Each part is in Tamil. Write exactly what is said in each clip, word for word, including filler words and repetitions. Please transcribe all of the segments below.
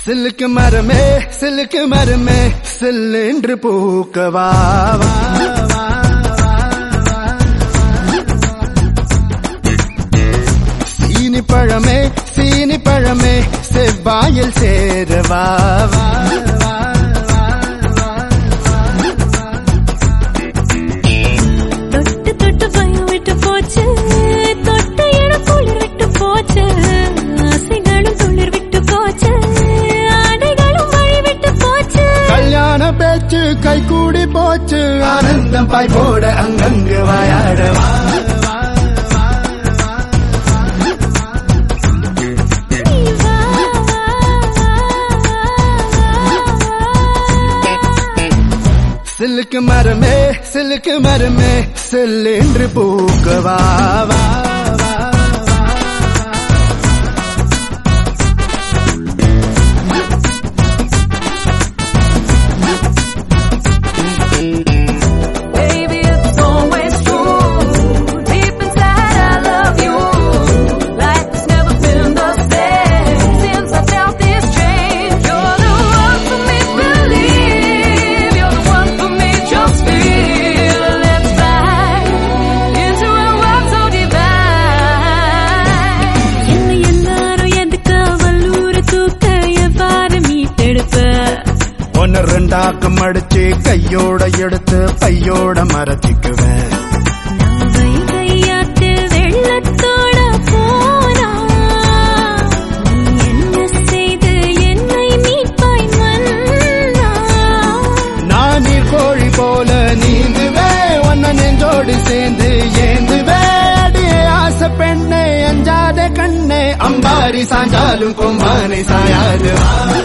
சில்லுக்கு மரமே சில்லுக்கு மரமே சில்லென்று பூக்கவா சீனி பழமே சீனி பழமே செவ்வாயில் சேரவா தொட்டு தொட்டு பயம் விட்டு போச்சு தொட்டு இட குளிர் விட்டு போச்சு ஆசைகளும் துளிர் விட்டு போச்சு ஆடைகளும் வழி விட்டு போச்சு கல்யாண பேச்சு கை கூடி போச்சு ஆனந்தம் பாய் போட அங்கங்கு வாயாடவா சில்லுக்கு மரமே சில்லுக்கு மரமே செல்லென்று பூக்கவா ரெண்டாக்கம் அடிச்சு கையோட எடுத்து பையோட மரத்திக்குவேன் கையாத்து வெள்ளத்தோட போனா என்ன செய்து என்னை மீட்பாய் மன்னா நான் நீர் கோழி போல நீந்துவே ஒன்ன நெஞ்சோடு சேர்ந்து ஏந்துவே அடியே ஆசை பெண்ணே அஞ்சாத கண்ணே அம்பாரி சாஞ்சாலும் கொம்பானை சாயாது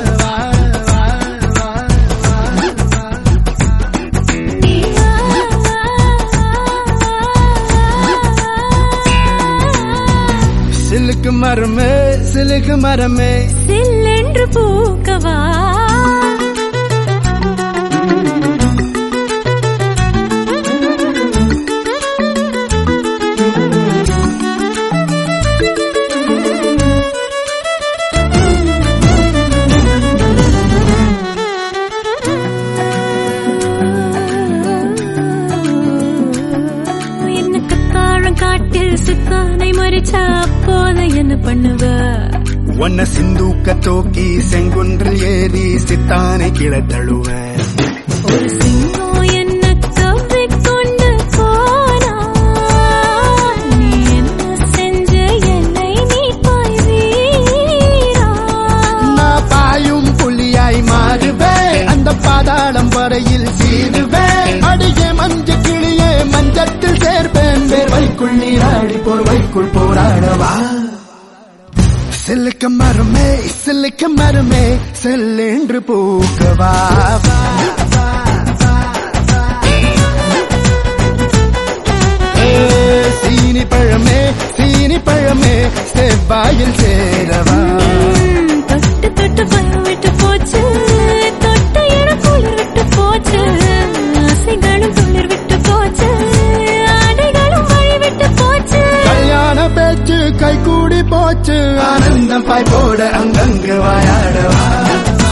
சில்லுக்கு மரமே சில்லுக்கு மரமே சில்லென்று பூக்கவா என்ன கத்தாழம் காட்டில் சிக்கானை மறிச்சா அப்போது என்ன பண்ணுவ ஒன்ன சிந்தூக்க தூக்கி செங்குன்றில் ஏறி சித்தானை கிளத்தழுவேன் ஒரு சிங்கம் என்ன கவ்விக்கொண்டு போனா நீ என்ன செஞ்ச என்னை மீட்பாய் வீரா நான் பாயும் புலியாய் மாறுவேன் அந்த பாதாளம் வரையில் சீருவேன் அடியே மஞ்ச கிளியே மஞ்சத்தில் சேர்ப்பேன் வேர்வைக்குள் நீராடி போர்வைக்குள் போராடவா சில்லுக்கு மரமே சில்லுக்கு மரமே செல்லென்று பூக்கவா சீனி பழமே சீனி பழமே செவ்வாயில் சேரவா தொட்டு தொட்டு பயம் விட்டு போச்சு தொட்டு இட குளிர் விட்டு போச்சு ஆசைகளும் துளிர் விட்டு போச்சு ஆடைகளும் வழி விட்டு போச்சு கல்யாண பேச்சு கை கூடி போச்சு ஆனந்தம் பாய் போட அங்கங்கு வாயாடவா